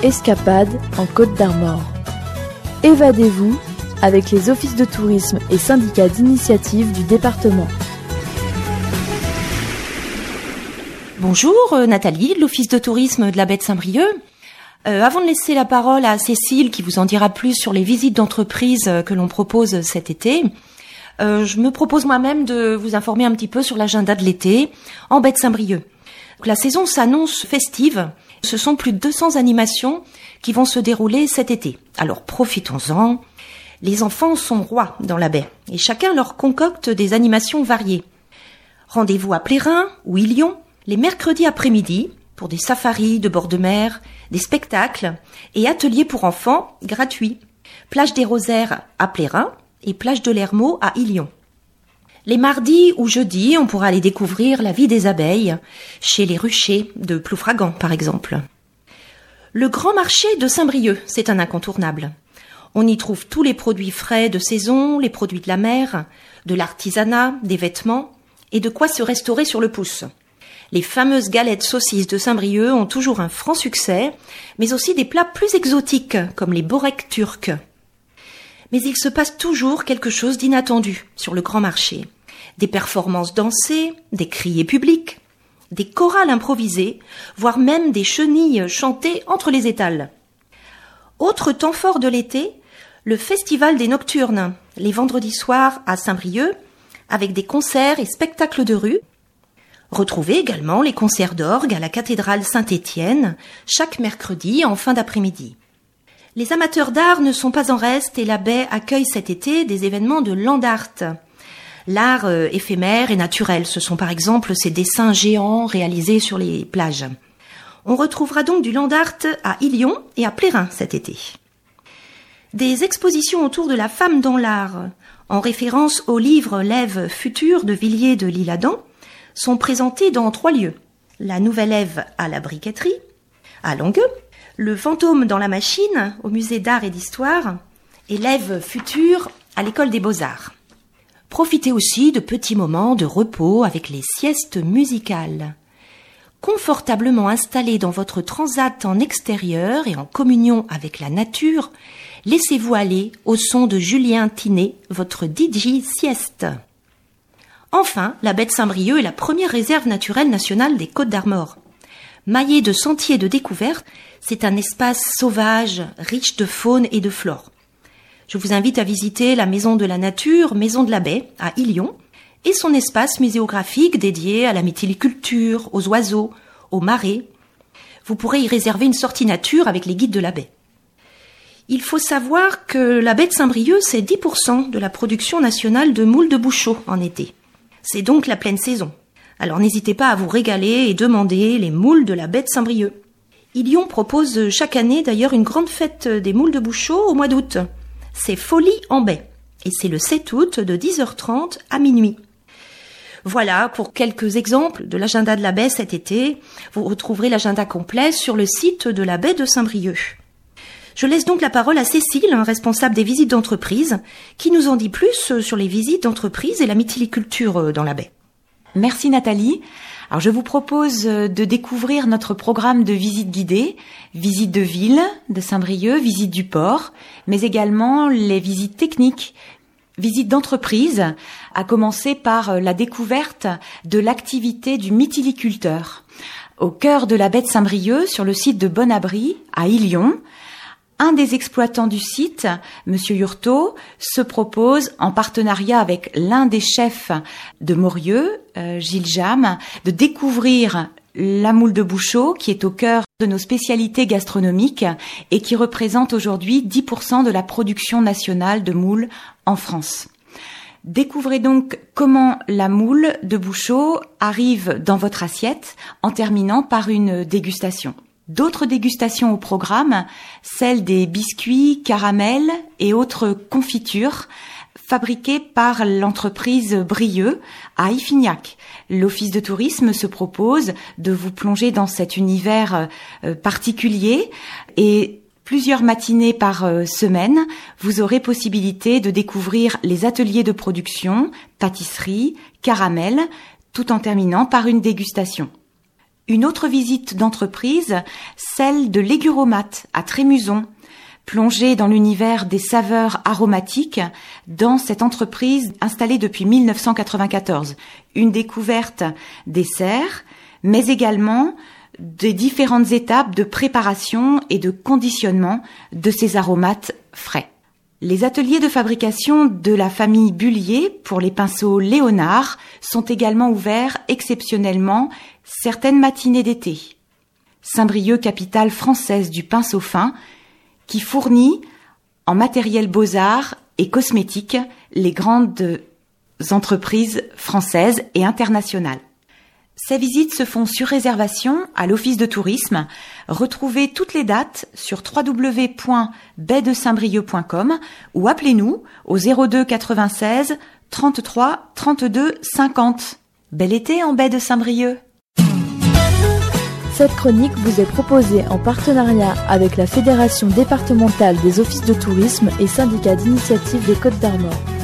escapade en Côte d'Armor. Évadez-vous avec les offices de tourisme et syndicats d'initiative du département. Bonjour, Nathalie, de l'office de tourisme de la baie de Saint-Brieuc. Avant de laisser la parole à Cécile qui vous en dira plus sur les visites d'entreprise que l'on propose cet été, je me propose moi-même de vous informer un petit peu sur l'agenda de l'été en baie de Saint-Brieuc. La saison s'annonce festive. Ce sont plus de 200 animations qui vont se dérouler cet été. Alors profitons-en. Les enfants sont rois dans la baie et chacun leur concocte des animations variées. Rendez-vous à Plérin ou Illion les mercredis après-midi pour des safaris de bord de mer, des spectacles et ateliers pour enfants gratuits. Plage des Rosaires à Plérin et plage de l'Hermot à Illion. Les mardis ou jeudis, on pourra aller découvrir la vie des abeilles chez les ruchers de Ploufragan, par exemple. Le grand marché de Saint-Brieuc, c'est un incontournable. On y trouve tous les produits frais de saison, les produits de la mer, de l'artisanat, des vêtements et de quoi se restaurer sur le pouce. Les fameuses galettes saucisses de Saint-Brieuc ont toujours un franc succès, mais aussi des plats plus exotiques comme les boreks turcs. Mais il se passe toujours quelque chose d'inattendu sur le grand marché. Des performances dansées, des criers publics, des chorales improvisées, voire même des chenilles chantées entre les étals. Autre temps fort de l'été, le festival des nocturnes, les vendredis soirs à Saint-Brieuc, avec des concerts et spectacles de rue. Retrouvez également les concerts d'orgue à la cathédrale Saint-Étienne, chaque mercredi en fin d'après-midi. Les amateurs d'art ne sont pas en reste et la baie accueille cet été des événements de land art. L'art éphémère et naturel, ce sont par exemple ces dessins géants réalisés sur les plages. On retrouvera donc du land art à Illion et à Plérin cet été. Des expositions autour de la femme dans l'art, en référence au livre L'Ève future de Villiers de l'Isle-Adam, sont présentées dans 3 lieux. La Nouvelle Ève à la Briqueterie, à Longueux, le Fantôme dans la Machine au musée d'art et d'histoire et l'Ève future à l'école des Beaux-Arts. Profitez aussi de petits moments de repos avec les siestes musicales. Confortablement installé dans votre transat en extérieur et en communion avec la nature, laissez-vous aller au son de Julien Tinet, votre DJ sieste. Enfin, la baie de Saint-Brieuc est la première réserve naturelle nationale des Côtes d'Armor. Maillée de sentiers de découverte, c'est un espace sauvage, riche de faune et de flore. Je vous invite à visiter la Maison de la Nature, Maison de la Baie, à Illion, et son espace muséographique dédié à la mytiliculture, aux oiseaux, aux marées. Vous pourrez y réserver une sortie nature avec les guides de la baie. Il faut savoir que la baie de Saint-Brieuc, c'est 10% de la production nationale de moules de Bouchot en été. C'est donc la pleine saison. Alors n'hésitez pas à vous régaler et demander les moules de la baie de Saint-Brieuc. Illion propose chaque année d'ailleurs une grande fête des moules de Bouchot au mois d'août. C'est Folie en baie et c'est le 7 août de 10h30 à minuit. Voilà pour quelques exemples de l'agenda de la baie cet été. Vous retrouverez l'agenda complet sur le site de la baie de Saint-Brieuc. Je laisse donc la parole à Cécile, responsable des visites d'entreprise, qui nous en dit plus sur les visites d'entreprise et la mytiliculture dans la baie. Merci Nathalie. Alors je vous propose de découvrir notre programme de visites guidées, visites de ville de Saint-Brieuc, visites du port, mais également les visites techniques, visites d'entreprise, à commencer par la découverte de l'activité du mytiliculteur. Au cœur de la baie de Saint-Brieuc, sur le site de Bon-Abri, à Illion, un des exploitants du site, Monsieur Hurtaud, se propose, en partenariat avec l'un des chefs de Morieux, Gilles Jam, de découvrir la moule de Bouchot, qui est au cœur de nos spécialités gastronomiques et qui représente aujourd'hui 10% de la production nationale de moules en France. Découvrez donc comment la moule de Bouchot arrive dans votre assiette en terminant par une dégustation. D'autres dégustations au programme, celles des biscuits, caramels et autres confitures fabriquées par l'entreprise Brieux à Iffignac. L'office de tourisme se propose de vous plonger dans cet univers particulier et plusieurs matinées par semaine, vous aurez possibilité de découvrir les ateliers de production, pâtisserie, caramel, tout en terminant par une dégustation. Une autre visite d'entreprise, celle de l'Aiguromat à Trémuson, plongée dans l'univers des saveurs aromatiques dans cette entreprise installée depuis 1994. Une découverte des serres, mais également des différentes étapes de préparation et de conditionnement de ces aromates frais. Les ateliers de fabrication de la famille Bullier pour les pinceaux Léonard sont également ouverts exceptionnellement certaines matinées d'été. Saint-Brieuc, capitale française du pinceau fin, qui fournit en matériel beaux-arts et cosmétiques les grandes entreprises françaises et internationales. Ces visites se font sur réservation à l'Office de tourisme. Retrouvez toutes les dates sur www.baiedesaintbrieuc.com ou appelez-nous au 02 96 33 32 50. Bel été en baie de Saint-Brieuc. Cette chronique vous est proposée en partenariat avec la Fédération départementale des offices de tourisme et syndicats d'initiative des Côtes d'Armor.